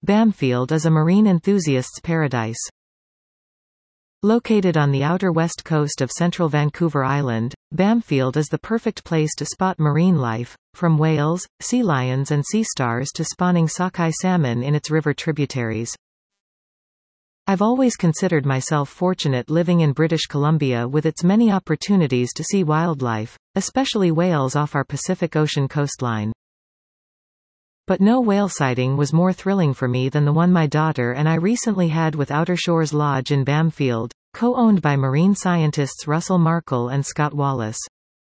Bamfield is a marine enthusiast's paradise. Located on the outer west coast of central Vancouver Island, Bamfield is the perfect place to spot marine life, from whales, sea lions and sea stars to spawning sockeye salmon in its river tributaries. I've always considered myself fortunate living in British Columbia with its many opportunities to see wildlife, especially whales off our Pacific Ocean coastline. But no whale sighting was more thrilling for me than the one my daughter and I recently had with Outer Shores Lodge in Bamfield, co-owned by marine scientists Russell Markle and Scott Wallace.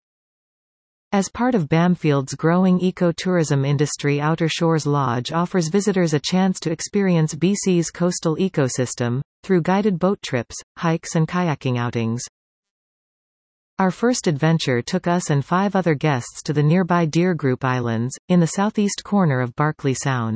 As part of Bamfield's growing ecotourism industry, Outer Shores Lodge offers visitors a chance to experience BC's coastal ecosystem, through guided boat trips, hikes and kayaking outings. Our first adventure took us and 5 other guests to the nearby Deer Group Islands, in the southeast corner of Barkley Sound.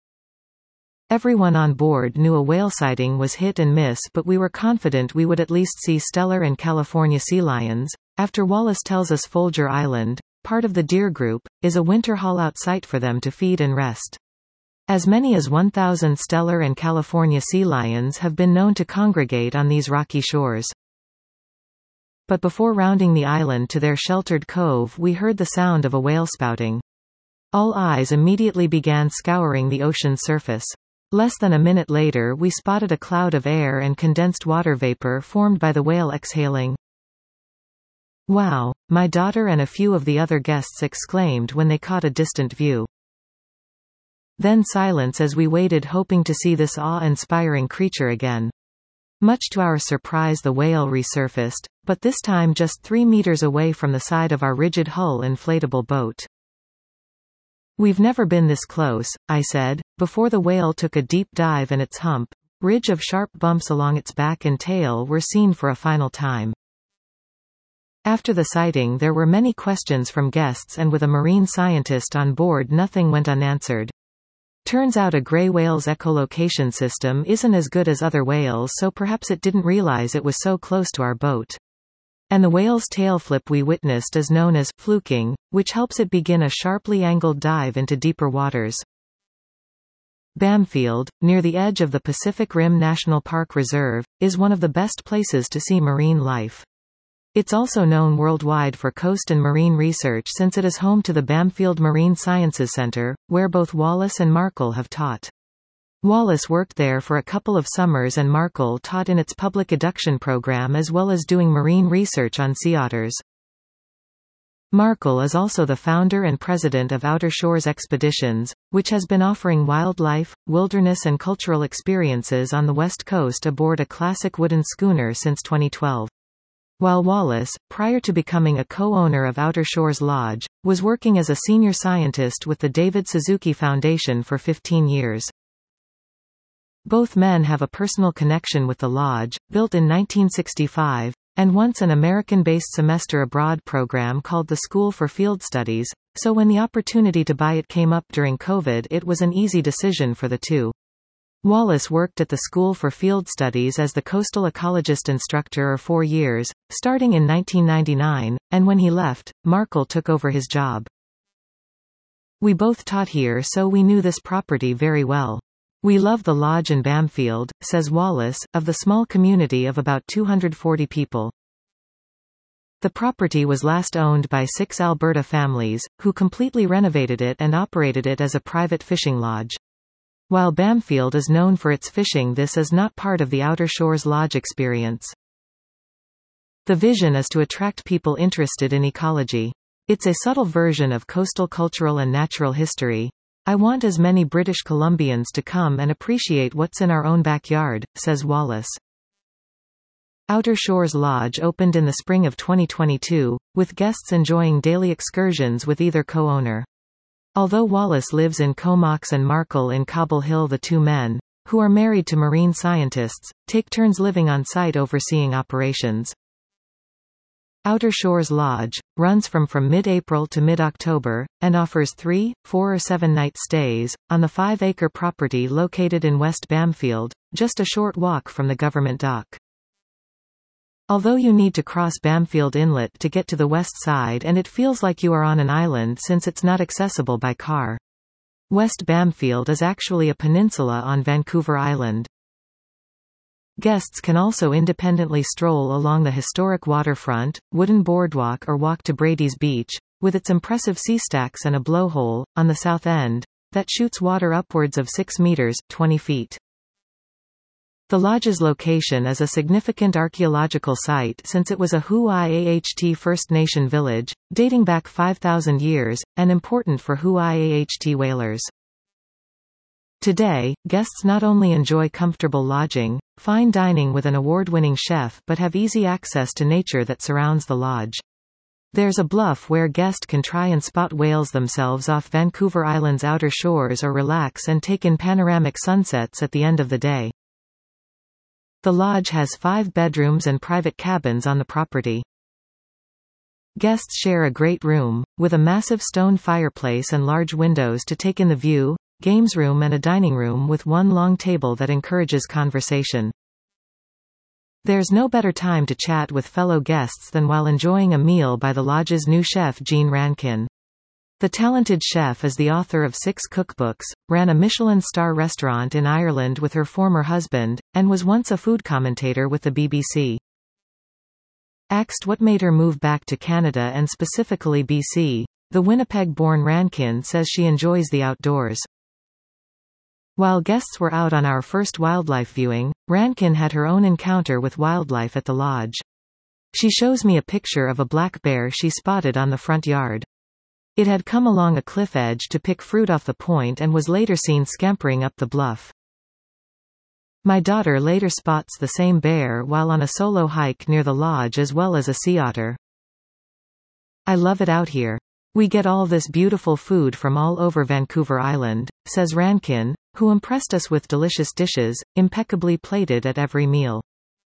Everyone on board knew a whale sighting was hit and miss, but we were confident we would at least see Steller and California sea lions. After Wallace tells us Folger Island, part of the Deer Group, is a winter haul-out site for them to feed and rest. As many as 1,000 Steller and California sea lions have been known to congregate on these rocky shores. But before rounding the island to their sheltered cove, we heard the sound of a whale spouting. All eyes immediately began scouring the ocean's surface. Less than a minute later, we spotted a cloud of air and condensed water vapor formed by the whale exhaling. "Wow," my daughter and a few of the other guests exclaimed when they caught a distant view. Then silence as we waited, hoping to see this awe-inspiring creature again. Much to our surprise, the whale resurfaced, but this time just 3 meters away from the side of our rigid hull inflatable boat. "We've never been this close," I said, before the whale took a deep dive, and its ridge of sharp bumps along its back and tail were seen for a final time. After the sighting, there were many questions from guests, and with a marine scientist on board, nothing went unanswered. Turns out a gray whale's echolocation system isn't as good as other whales, so perhaps it didn't realize it was so close to our boat. And the whale's tail flip we witnessed is known as fluking, which helps it begin a sharply angled dive into deeper waters. Bamfield, near the edge of the Pacific Rim National Park Reserve, is one of the best places to see marine life. It's also known worldwide for coast and marine research, since it is home to the Bamfield Marine Sciences Center, where both Wallace and Markle have taught. Wallace worked there for a couple of summers and Markle taught in its public education program as well as doing marine research on sea otters. Markle is also the founder and president of Outer Shores Expeditions, which has been offering wildlife, wilderness and cultural experiences on the west coast aboard a classic wooden schooner since 2012. While Wallace, prior to becoming a co-owner of Outer Shores Lodge, was working as a senior scientist with the David Suzuki Foundation for 15 years. Both men have a personal connection with the lodge, built in 1965, and once an American-based semester abroad program called the School for Field Studies, so when the opportunity to buy it came up during COVID, it was an easy decision for the two. Wallace worked at the School for Field Studies as the coastal ecologist instructor for 4 years, starting in 1999, and when he left, Markle took over his job. "We both taught here, so we knew this property very well. We love the lodge in Bamfield," says Wallace, of the small community of about 240 people. The property was last owned by 6 Alberta families, who completely renovated it and operated it as a private fishing lodge. While Bamfield is known for its fishing, this is not part of the Outer Shores Lodge experience. The vision is to attract people interested in ecology. It's a subtle version of coastal cultural and natural history. "I want as many British Columbians to come and appreciate what's in our own backyard," says Wallace. Outer Shores Lodge opened in the spring of 2022, with guests enjoying daily excursions with either co-owner. Although Wallace lives in Comox and Markle in Cobble Hill, the two men, who are married to marine scientists, take turns living on site overseeing operations. Outer Shores Lodge runs from mid-April to mid-October, and offers 3, 4 or 7-night stays, on the 5-acre property located in West Bamfield, just a short walk from the government dock. Although you need to cross Bamfield Inlet to get to the west side, and it feels like you are on an island since it's not accessible by car. West Bamfield is actually a peninsula on Vancouver Island. Guests can also independently stroll along the historic waterfront, wooden boardwalk or walk to Brady's Beach, with its impressive sea stacks and a blowhole, on the south end, that shoots water upwards of 6 meters, 20 feet. The lodge's location is a significant archaeological site since it was a Hu-I-Aht First Nation village, dating back 5,000 years, and important for Hu-I-Aht whalers. Today, guests not only enjoy comfortable lodging, fine dining with an award-winning chef but have easy access to nature that surrounds the lodge. There's a bluff where guests can try and spot whales themselves off Vancouver Island's outer shores or relax and take in panoramic sunsets at the end of the day. The lodge has 5 bedrooms and private cabins on the property. Guests share a great room, with a massive stone fireplace and large windows to take in the view, games room and a dining room with one long table that encourages conversation. There's no better time to chat with fellow guests than while enjoying a meal by the lodge's new chef Jean Rankin. The talented chef is the author of 6 cookbooks, ran a Michelin star restaurant in Ireland with her former husband, and was once a food commentator with the BBC. Asked what made her move back to Canada and specifically BC, the Winnipeg-born Rankin says she enjoys the outdoors. While guests were out on our first wildlife viewing, Rankin had her own encounter with wildlife at the lodge. She shows me a picture of a black bear she spotted on the front yard. It had come along a cliff edge to pick fruit off the point and was later seen scampering up the bluff. My daughter later spots the same bear while on a solo hike near the lodge as well as a sea otter. I love it out here. We get all this beautiful food from all over Vancouver Island, says Rankin, who impressed us with delicious dishes, impeccably plated at every meal.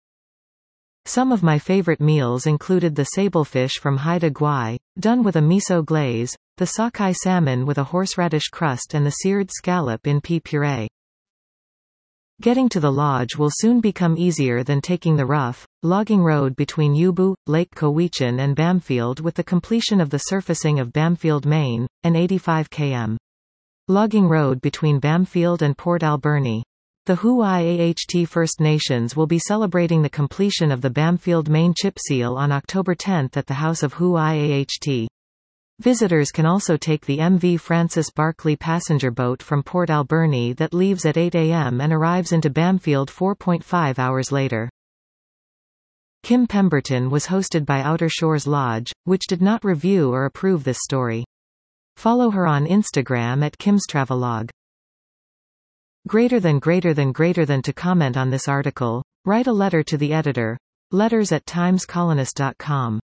Some of my favorite meals included the sablefish from Haida Gwaii, done with a miso glaze, the sockeye salmon with a horseradish crust and the seared scallop in pea puree. Getting to the lodge will soon become easier than taking the rough, logging road between Yubu, Lake Cowichan and Bamfield with the completion of the surfacing of Bamfield Main, an 85 km logging road between Bamfield and Port Alberni. The Hu-I-Aht First Nations will be celebrating the completion of the Bamfield Main chip seal on October 10 at the House of Hu-I-Aht. Visitors can also take the MV Francis Barclay passenger boat from Port Alberni that leaves at 8 a.m. and arrives into Bamfield 4.5 hours later. Kim Pemberton was hosted by Outer Shores Lodge, which did not review or approve this story. Follow her on Instagram at Kim's Travelog. Greater than to comment on this article, write a letter to the editor. letters@timescolonist.com